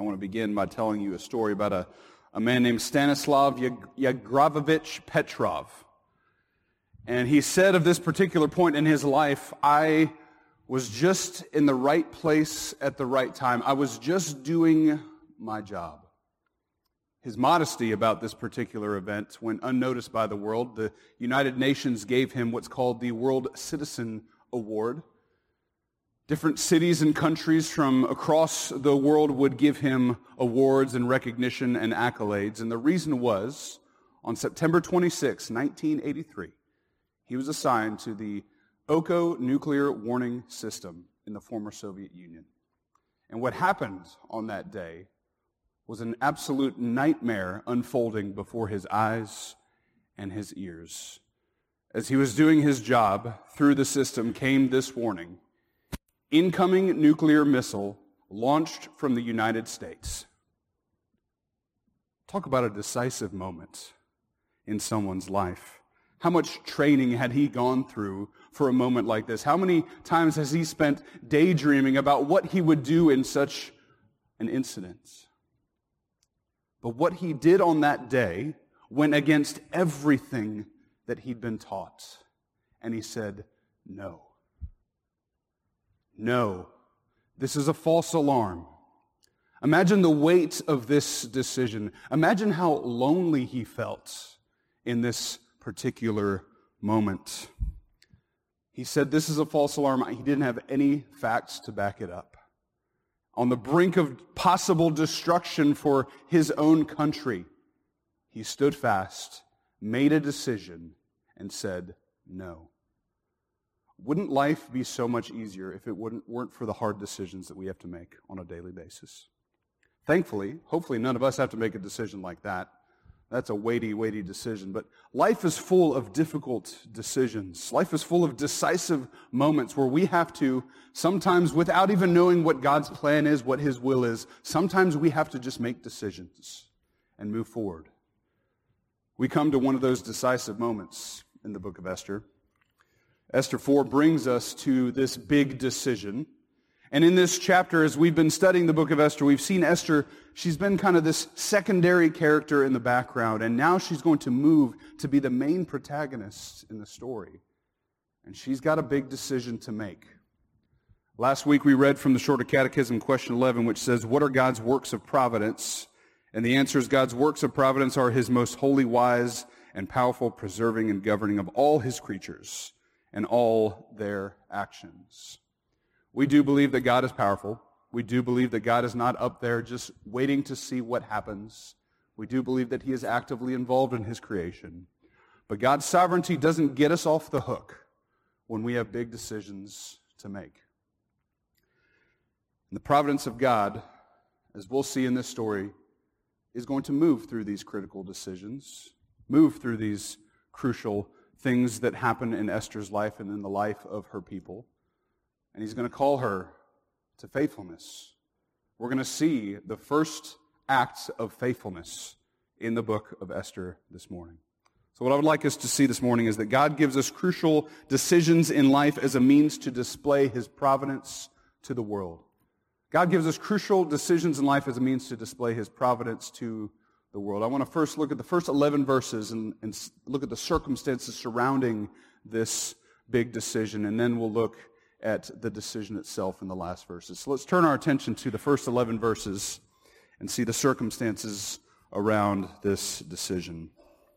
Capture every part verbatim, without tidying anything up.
want to begin by telling you a story about a, a man named Stanislav Yegorowicz Petrov. And he said of this particular point in his life, I was just in the right place at the right time. I was just doing my job. His modesty about this particular event went unnoticed by the world. The United Nations gave him what's called the World Citizen Award. Different cities and countries from across the world would give him awards and recognition and accolades. And the reason was, on September twenty-sixth, nineteen eighty-three, he was assigned to the Oko nuclear warning system in the former Soviet Union. And what happened on that day was an absolute nightmare unfolding before his eyes and his ears. As he was doing his job, through the system came this warning: incoming nuclear missile launched from the United States. Talk about a decisive moment in someone's life. How much training had he gone through for a moment like this? How many times has he spent daydreaming about what he would do in such an incident? But what he did on that day went against everything that he'd been taught. And he said, no. No. This is a false alarm. Imagine the weight of this decision. Imagine how lonely he felt in this particular moment. He said, this is a false alarm. He didn't have any facts to back it up. On the brink of possible destruction for his own country, he stood fast, made a decision, and said, no. Wouldn't life be so much easier if it wouldn't, weren't for the hard decisions that we have to make on a daily basis? Thankfully, hopefully none of us have to make a decision like that. That's a weighty, weighty decision. But life is full of difficult decisions. Life is full of decisive moments where we have to, sometimes without even knowing what God's plan is, what His will is, sometimes we have to just make decisions and move forward. We come to one of those decisive moments in the book of Esther. Esther four brings us to this big decision. And in this chapter, as we've been studying the book of Esther, we've seen Esther, she's been kind of this secondary character in the background, and now she's going to move to be the main protagonist in the story. And she's got a big decision to make. Last week we read from the Shorter Catechism, question eleven, which says, what are God's works of providence? And the answer is, God's works of providence are His most holy, wise, and powerful preserving and governing of all His creatures and all their actions. We do believe that God is powerful. We do believe that God is not up there just waiting to see what happens. We do believe that He is actively involved in His creation. But God's sovereignty doesn't get us off the hook when we have big decisions to make. And the providence of God, as we'll see in this story, is going to move through these critical decisions, move through these crucial things that happen in Esther's life and in the life of her people. And He's going to call her to faithfulness. We're going to see the first act of faithfulness in the book of Esther this morning. So what I would like us to see this morning is that God gives us crucial decisions in life as a means to display His providence to the world. God gives us crucial decisions in life as a means to display His providence to the world. I want to first look at the first eleven verses and, and look at the circumstances surrounding this big decision, and then we'll look at the decision itself in the last verses. So let's turn our attention to the first eleven verses and see the circumstances around this decision.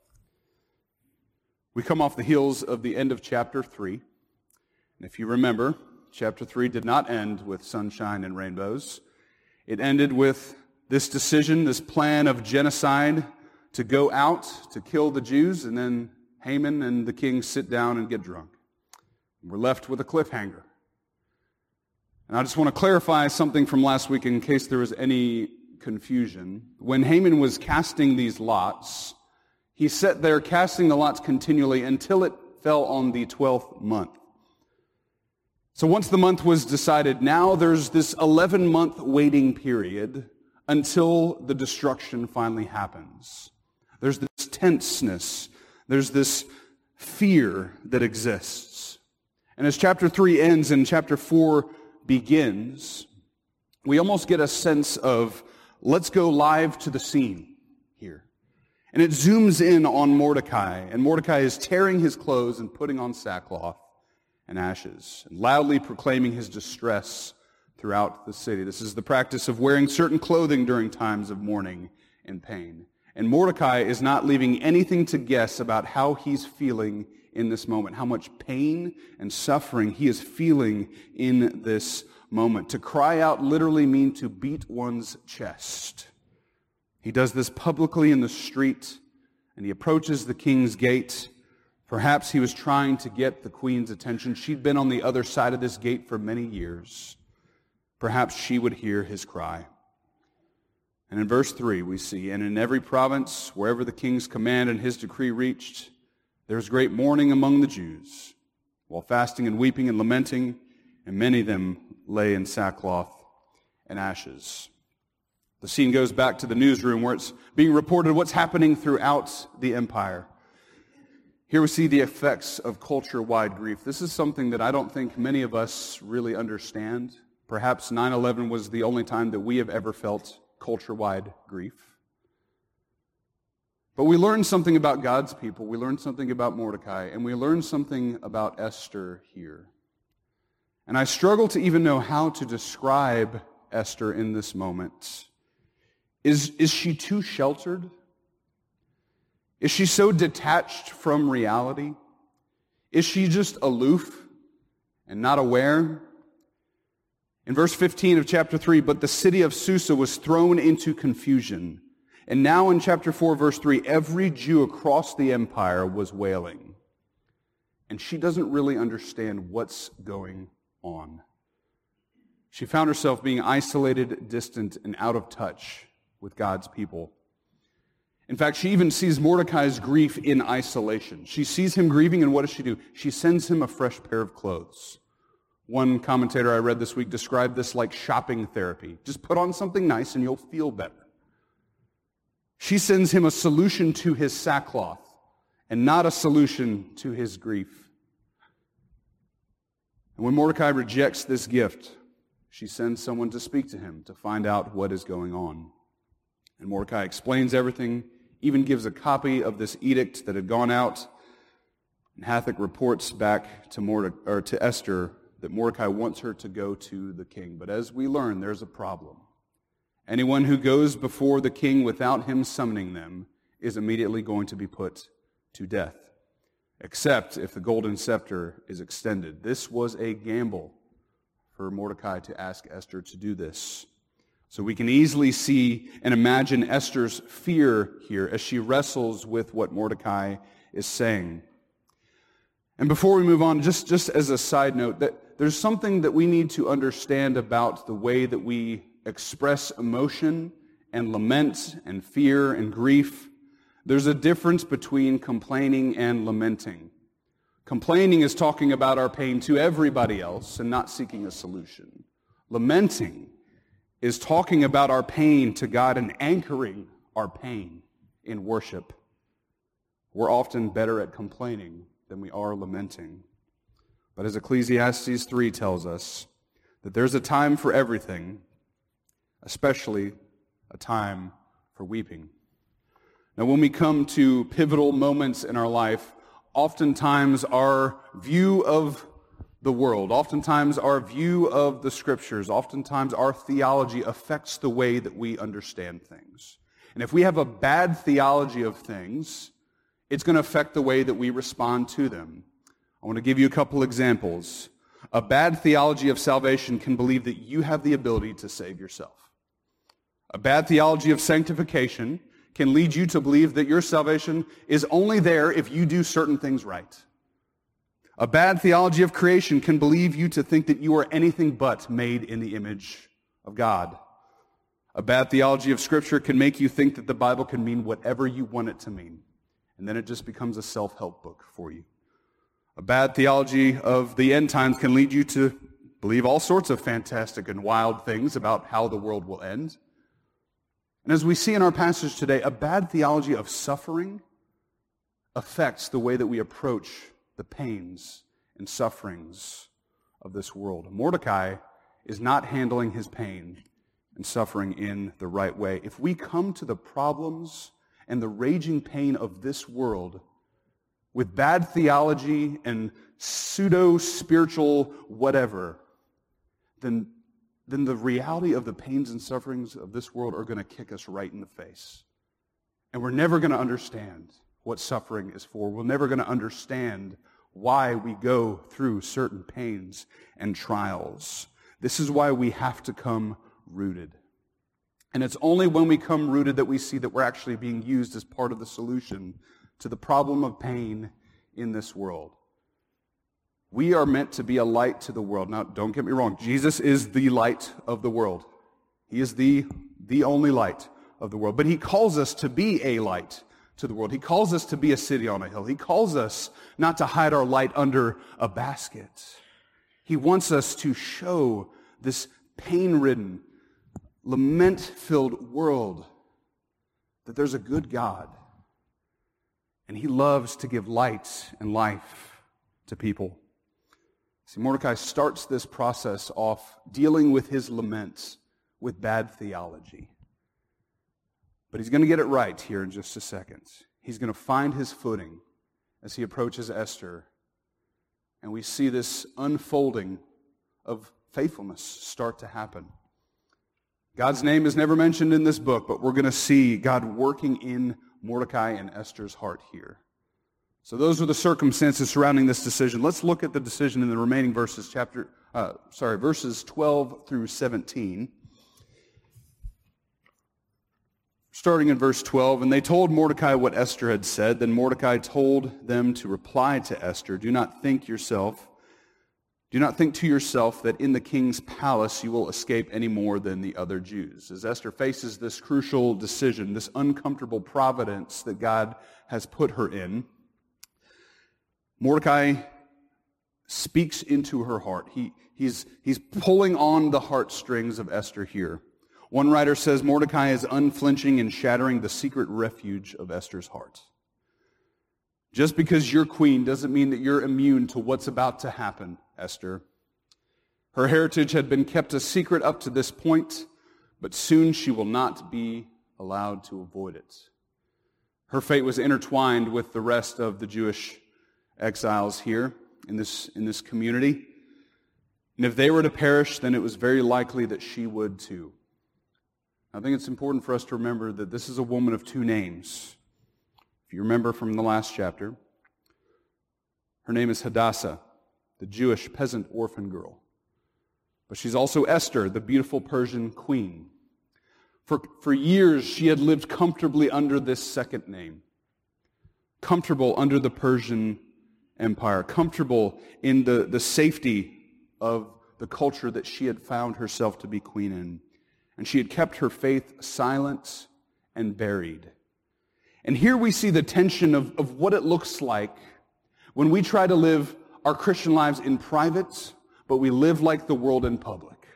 We come off the heels of the end of chapter three. And if you remember, chapter three did not end with sunshine and rainbows. It ended with this decision, this plan of genocide to go out to kill the Jews, and then Haman and the king sit down and get drunk. We're left with a cliffhanger. And I just want to clarify something from last week in case there was any confusion. When Haman was casting these lots, he sat there casting the lots continually until it fell on the twelfth month. So once the month was decided, now there's this eleven-month waiting period until the destruction finally happens. There's this tenseness. There's this fear that exists. And as chapter three ends and chapter four begins, we almost get a sense of let's go live to the scene here. And it zooms in on Mordecai, and Mordecai is tearing his clothes and putting on sackcloth and ashes, and loudly proclaiming his distress throughout the city. This is the practice of wearing certain clothing during times of mourning and pain. And Mordecai is not leaving anything to guess about how he's feeling in this moment, how much pain and suffering he is feeling in this moment. To cry out literally means to beat one's chest. He does this publicly in the street, and he approaches the king's gate. Perhaps he was trying to get the queen's attention. She'd been on the other side of this gate for many years. Perhaps she would hear his cry. And in verse three we see, and in every province, wherever the king's command and his decree reached, there was great mourning among the Jews, while fasting and weeping and lamenting, and many of them lay in sackcloth and ashes. The scene goes back to the newsroom where it's being reported what's happening throughout the empire. Here we see the effects of culture-wide grief. This is something that I don't think many of us really understand. Perhaps nine eleven was the only time that we have ever felt culture-wide grief. But we learn something about God's people. We learn something about Mordecai, and we learn something about Esther here. And I struggle to even know how to describe Esther in this moment. Is, is she too sheltered? Is she so detached from reality? Is she just aloof and not aware? In verse fifteen of chapter three, but the city of Susa was thrown into confusion. And now in chapter four, verse three, every Jew across the empire was wailing. And she doesn't really understand what's going on. She found herself being isolated, distant, and out of touch with God's people. In fact, she even sees Mordecai's grief in isolation. She sees him grieving, and what does she do? She sends him a fresh pair of clothes. One commentator I read this week described this like shopping therapy. Just put on something nice and you'll feel better. She sends him a solution to his sackcloth and not a solution to his grief. And when Mordecai rejects this gift, she sends someone to speak to him to find out what is going on. And Mordecai explains everything, even gives a copy of this edict that had gone out. And Hathach reports back to Morde- or to Esther that Mordecai wants her to go to the king. But as we learn, there's a problem. Anyone who goes before the king without him summoning them is immediately going to be put to death, except if the golden scepter is extended. This was a gamble for Mordecai to ask Esther to do this. So we can easily see and imagine Esther's fear here as she wrestles with what Mordecai is saying. And before we move on, just, just as a side note, that there's something that we need to understand about the way that we express emotion and lament and fear and grief. There's a difference between complaining and lamenting. Complaining is talking about our pain to everybody else and not seeking a solution. Lamenting is talking about our pain to God and anchoring our pain in worship. We're often better at complaining than we are lamenting. But as Ecclesiastes three tells us, that there's a time for everything, especially a time for weeping. Now, when we come to pivotal moments in our life, oftentimes our view of the world, oftentimes our view of the Scriptures, oftentimes our theology affects the way that we understand things. And if we have a bad theology of things, it's going to affect the way that we respond to them. I want to give you a couple examples. A bad theology of salvation can believe that you have the ability to save yourself. A bad theology of sanctification can lead you to believe that your salvation is only there if you do certain things right. A bad theology of creation can believe you to think that you are anything but made in the image of God. A bad theology of Scripture can make you think that the Bible can mean whatever you want it to mean, and then it just becomes a self-help book for you. A bad theology of the end times can lead you to believe all sorts of fantastic and wild things about how the world will end. And as we see in our passage today, a bad theology of suffering affects the way that we approach the pains and sufferings of this world. Mordecai is not handling his pain and suffering in the right way. If we come to the problems and the raging pain of this world with bad theology and pseudo-spiritual whatever, then, then the reality of the pains and sufferings of this world are going to kick us right in the face. And we're never going to understand what suffering is for. We're never going to understand why we go through certain pains and trials. This is why we have to come rooted. And it's only when we come rooted that we see that we're actually being used as part of the solution to the problem of pain in this world. We are meant to be a light to the world. Now, don't get me wrong. Jesus is the light of the world. He is the, the only light of the world. But he calls us to be a light to the world. He calls us to be a city on a hill. He calls us not to hide our light under a basket. He wants us to show this pain-ridden, lament-filled world that there's a good God, and he loves to give light and life to people. See, Mordecai starts this process off dealing with his laments with bad theology. But he's going to get it right here in just a second. He's going to find his footing as he approaches Esther, and we see this unfolding of faithfulness start to happen. God's name is never mentioned in this book, but we're going to see God working in Mordecai and Esther's heart here. So those are the circumstances surrounding this decision. Let's look at the decision in the remaining verses, chapter, uh, sorry, verses twelve through seventeen. Starting in verse twelve, and they told Mordecai what Esther had said. Then Mordecai told them to reply to Esther, "Do not think yourself, do not think to yourself that in the king's palace you will escape any more than the other Jews." As Esther faces this crucial decision, this uncomfortable providence that God has put her in, Mordecai speaks into her heart. He, he's, he's pulling on the heartstrings of Esther here. One writer says Mordecai is unflinching in shattering the secret refuge of Esther's heart. Just because you're queen doesn't mean that you're immune to what's about to happen, Esther. Her heritage had been kept a secret up to this point, but soon she will not be allowed to avoid it. Her fate was intertwined with the rest of the Jewish exiles here in this, in this community. And if they were to perish, then it was very likely that she would too. I think it's important for us to remember that this is a woman of two names. If you remember from the last chapter, her name is Hadassah, the Jewish peasant orphan girl. But she's also Esther, the beautiful Persian queen. For, for years, she had lived comfortably under this second name, comfortable under the Persian Empire, comfortable in the, the safety of the culture that she had found herself to be queen in. And she had kept her faith silent and buried. And here we see the tension of, of what it looks like when we try to live our Christian lives in private, but we live like the world in public.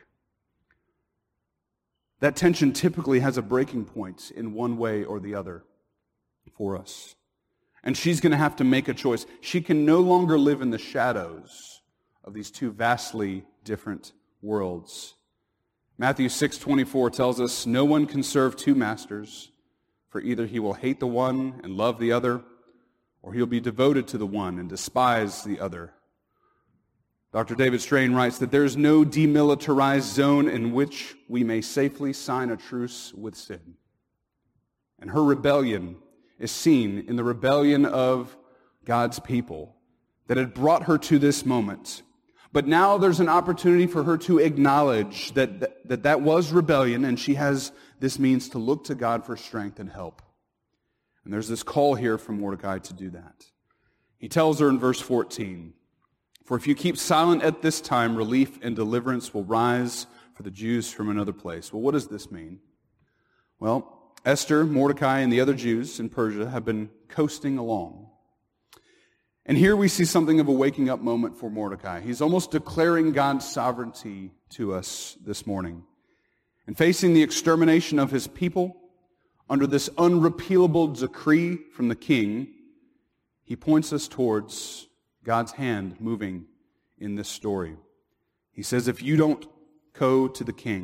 That tension typically has a breaking point in one way or the other for us. And she's going to have to make a choice. She can no longer live in the shadows of these two vastly different worlds. Matthew six twenty-four tells us, "No one can serve two masters, for either he will hate the one and love the other, or he'll be devoted to the one and despise the other." Doctor David Strain writes that there is no demilitarized zone in which we may safely sign a truce with sin. And her rebellion is seen in the rebellion of God's people that had brought her to this moment. But now there's an opportunity for her to acknowledge that that, that that was rebellion, and she has this means to look to God for strength and help. And there's this call here from Mordecai to do that. He tells her in verse fourteen, "For if you keep silent at this time, relief and deliverance will rise for the Jews from another place." Well, what does this mean? Well, Esther, Mordecai, and the other Jews in Persia have been coasting along. And here we see something of a waking up moment for Mordecai. He's almost declaring God's sovereignty to us this morning. And facing the extermination of his people under this unrepealable decree from the king, he points us towards God's hand moving in this story. He says, if you don't go to the king,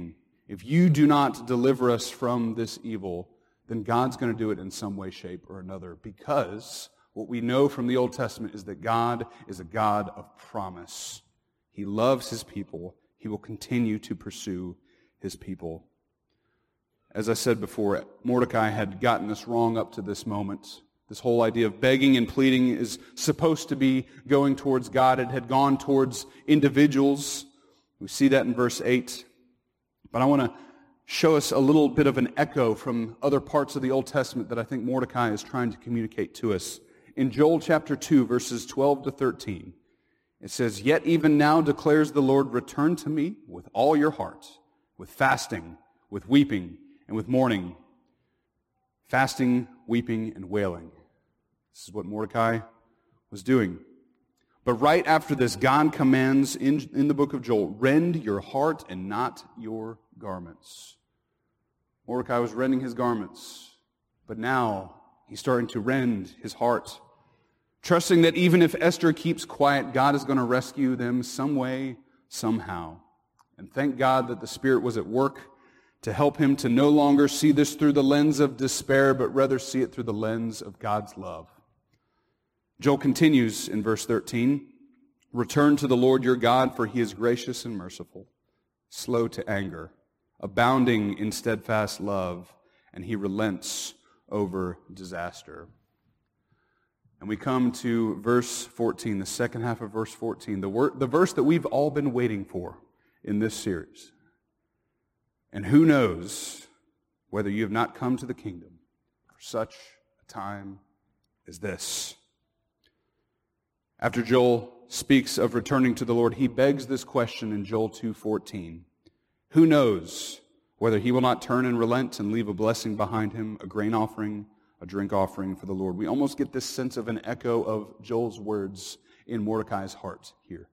If you do not deliver us from this evil, then God's going to do it in some way, shape, or another. Because what we know from the Old Testament is that God is a God of promise. He loves his people. He will continue to pursue his people. As I said before, Mordecai had gotten this wrong up to this moment. This whole idea of begging and pleading is supposed to be going towards God. It had gone towards individuals. We see that in verse eight. But I want to show us a little bit of an echo from other parts of the Old Testament that I think Mordecai is trying to communicate to us. In Joel chapter two, verses twelve to thirteen, it says, "Yet even now declares the Lord, return to me with all your heart, with fasting, with weeping, and with mourning." Fasting, weeping, and wailing. This is what Mordecai was doing. But right after this, God commands in, in the book of Joel, "Rend your heart and not your garments." Mordecai was rending his garments, but now he's starting to rend his heart, trusting that even if Esther keeps quiet, God is going to rescue them some way, somehow. And thank God that the Spirit was at work to help him to no longer see this through the lens of despair, but rather see it through the lens of God's love. Joel continues in verse thirteen, "Return to the Lord your God, for he is gracious and merciful, slow to anger, abounding in steadfast love, and he relents over disaster." And we come to verse fourteen, the second half of verse fourteen, the, wor- the verse that we've all been waiting for in this series. "And who knows whether you have not come to the kingdom for such a time as this." After Joel speaks of returning to the Lord, he begs this question in Joel two fourteen. Who knows whether he will not turn and relent and leave a blessing behind him, a grain offering, a drink offering for the Lord? We almost get this sense of an echo of Joel's words in Mordecai's heart here.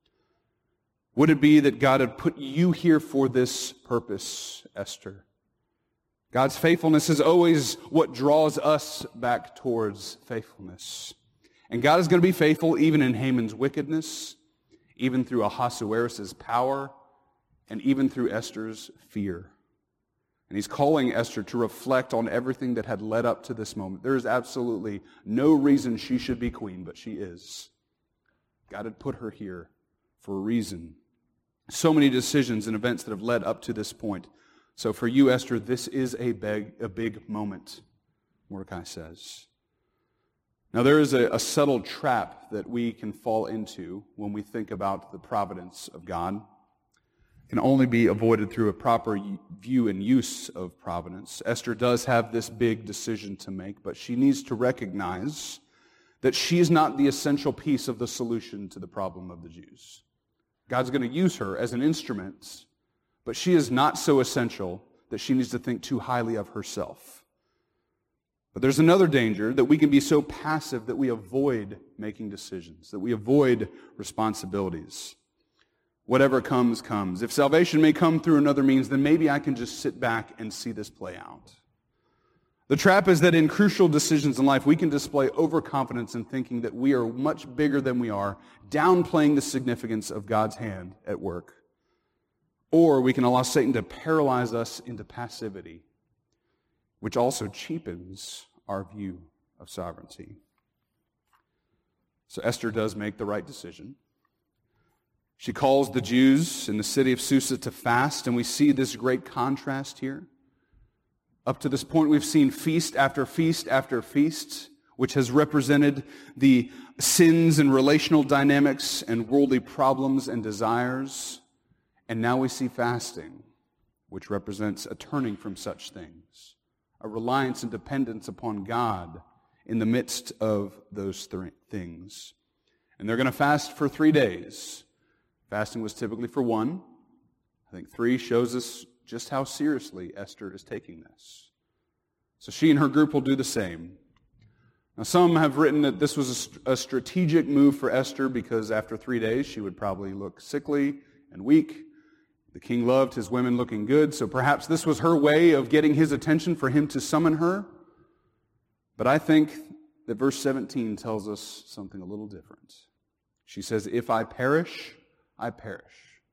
Would it be that God had put you here for this purpose, Esther? God's faithfulness is always what draws us back towards faithfulness. And God is going to be faithful even in Haman's wickedness, even through Ahasuerus' power, and even through Esther's fear. And he's calling Esther to reflect on everything that had led up to this moment. There is absolutely no reason she should be queen, but she is. God had put her here for a reason. So many decisions and events that have led up to this point. So for you, Esther, this is a big, a big moment, Mordecai says. Now there is a, a subtle trap that we can fall into when we think about the providence of God. It can only be avoided through a proper view and use of providence. Esther does have this big decision to make, but she needs to recognize that she is not the essential piece of the solution to the problem of the Jews. God's going to use her as an instrument, but she is not so essential that she needs to think too highly of herself. But there's another danger, that we can be so passive that we avoid making decisions, that we avoid responsibilities. Whatever comes, comes. If salvation may come through another means, then maybe I can just sit back and see this play out. The trap is that in crucial decisions in life, we can display overconfidence in thinking that we are much bigger than we are, downplaying the significance of God's hand at work. Or we can allow Satan to paralyze us into passivity, which also cheapens our view of sovereignty. So Esther does make the right decision. She calls the Jews in the city of Susa to fast, and we see this great contrast here. Up to this point, we've seen feast after feast after feast, which has represented the sins and relational dynamics and worldly problems and desires. And now we see fasting, which represents a turning from such things, a reliance and dependence upon God in the midst of those th- things. And they're going to fast for three days. Fasting was typically for one. I think three shows us just how seriously Esther is taking this. So she and her group will do the same. Now, some have written that this was a, a strategic move for Esther because after three days she would probably look sickly and weak. The king loved his women looking good, so perhaps this was her way of getting his attention for him to summon her. But I think that verse seventeen tells us something a little different. She says, "If I perish, I perish.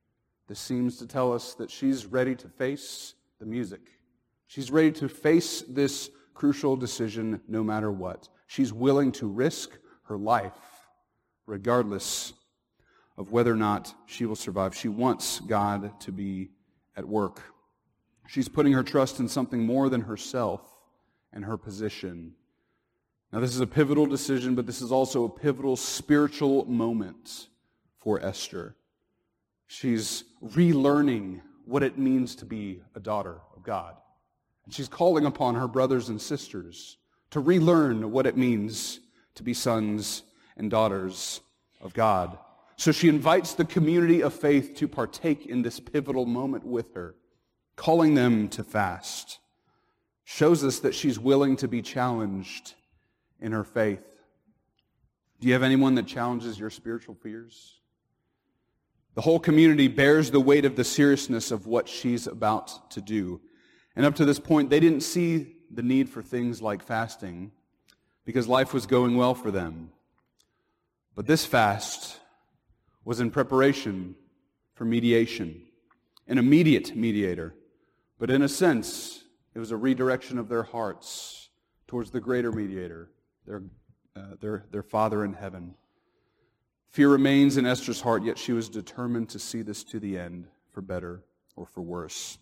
This seems to tell us that she's ready to face the music. She's ready to face this crucial decision no matter what. She's willing to risk her life regardless of whether or not she will survive. She wants God to be at work. She's putting her trust in something more than herself and her position. Now, this is a pivotal decision, but this is also a pivotal spiritual moment for Esther. She's relearning what it means to be a daughter of God. And she's calling upon her brothers and sisters to relearn what it means to be sons and daughters of God. So she invites the community of faith to partake in this pivotal moment with her, calling them to fast. Shows us that she's willing to be challenged in her faith. Do you have anyone that challenges your spiritual fears? The whole community bears the weight of the seriousness of what she's about to do. And up to this point, they didn't see the need for things like fasting because life was going well for them. But this fast was in preparation for mediation, an immediate mediator. But in a sense, it was a redirection of their hearts towards the greater mediator, their, uh, their, their Father in heaven. Fear remains in Esther's heart, yet she was determined to see this to the end, for better or for worse.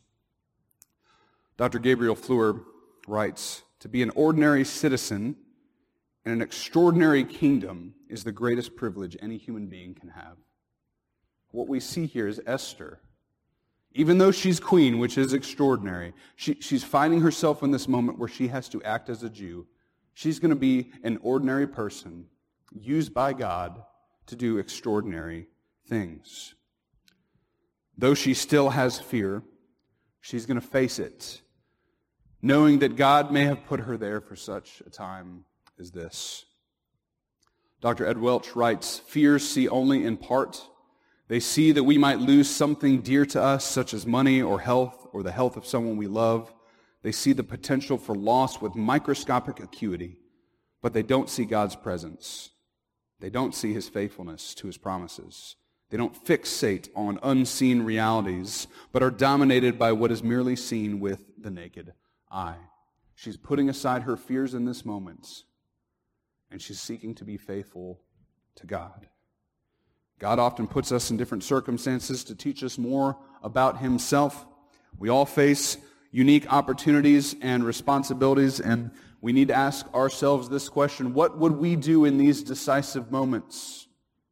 Doctor Gabriel Fleur writes, "To be an ordinary citizen in an extraordinary kingdom is the greatest privilege any human being can have." What we see here is Esther. Even though she's queen, which is extraordinary, she, she's finding herself in this moment where she has to act as a Jew. She's going to be an ordinary person used by God to do extraordinary things. Though she still has fear, she's going to face it, knowing that God may have put her there for such a time as this. Doctor Ed Welch writes, "Fears see only in part. They see that we might lose something dear to us, such as money or health or the health of someone we love. They see the potential for loss with microscopic acuity, but they don't see God's presence. They don't see His faithfulness to His promises. They don't fixate on unseen realities, but are dominated by what is merely seen with the naked eye." She's putting aside her fears in this moment, and she's seeking to be faithful to God. God often puts us in different circumstances to teach us more about Himself. We all face unique opportunities and responsibilities, and we need to ask ourselves this question: what would we do in these decisive moments?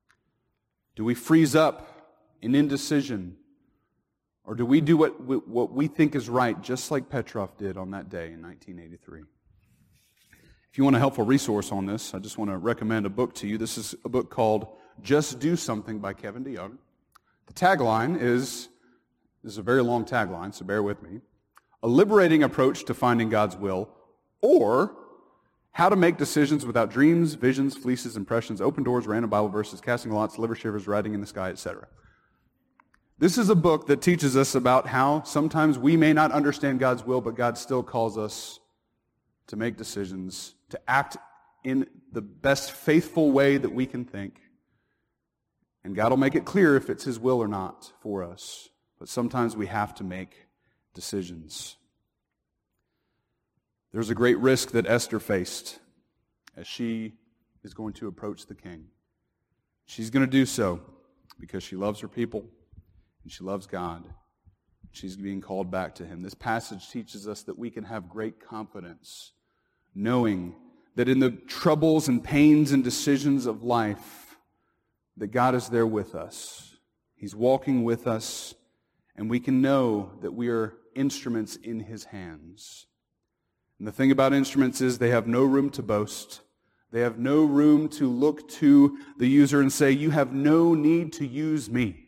Do we freeze up in indecision? Or do we do what we, what we think is right, just like Petrov did on that day in nineteen eighty-three? If you want a helpful resource on this, I just want to recommend a book to you. This is a book called Just Do Something by Kevin DeYoung. The tagline is, this is a very long tagline, so bear with me, "A liberating approach to finding God's will," or "How to Make Decisions Without Dreams, Visions, Fleeces, Impressions, Open Doors, Random Bible Verses, Casting Lots, Liver Shivers, Writing in the Sky, et cetera" This is a book that teaches us about how sometimes we may not understand God's will, but God still calls us to make decisions, to act in the best faithful way that we can think. And God will make it clear if it's His will or not for us. But sometimes we have to make decisions. There's a great risk that Esther faced as she is going to approach the king. She's going to do so because she loves her people and she loves God. She's being called back to Him. This passage teaches us that we can have great confidence, knowing that in the troubles and pains and decisions of life, that God is there with us. He's walking with us, and we can know that we are instruments in His hands. And the thing about instruments is they have no room to boast. They have no room to look to the user and say, "You have no need to use me."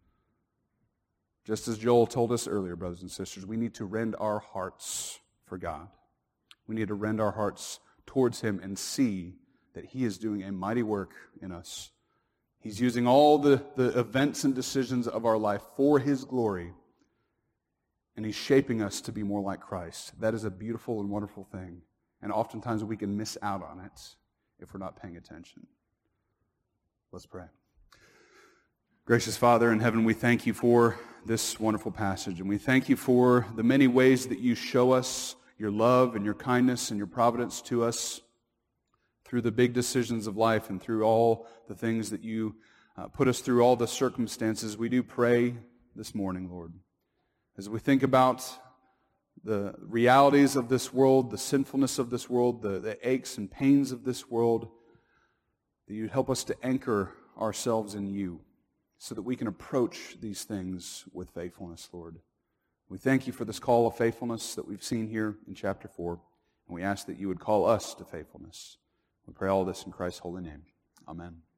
Just as Joel told us earlier, brothers and sisters, we need to rend our hearts for God. We need to rend our hearts towards Him and see that He is doing a mighty work in us. He's using all the, the events and decisions of our life for His glory, and He's shaping us to be more like Christ. That is a beautiful and wonderful thing, and oftentimes we can miss out on it if we're not paying attention. Let's pray. Gracious Father in heaven, we thank you for this wonderful passage, and we thank you for the many ways that you show us your love and your kindness and your providence to us through the big decisions of life and through all the things that you uh, put us through, all the circumstances. We do pray this morning, Lord, as we think about the realities of this world, the sinfulness of this world, the, the aches and pains of this world, that you'd help us to anchor ourselves in you so that we can approach these things with faithfulness, Lord. We thank you for this call of faithfulness that we've seen here in chapter four, and we ask that you would call us to faithfulness. We pray all this in Christ's holy name. Amen.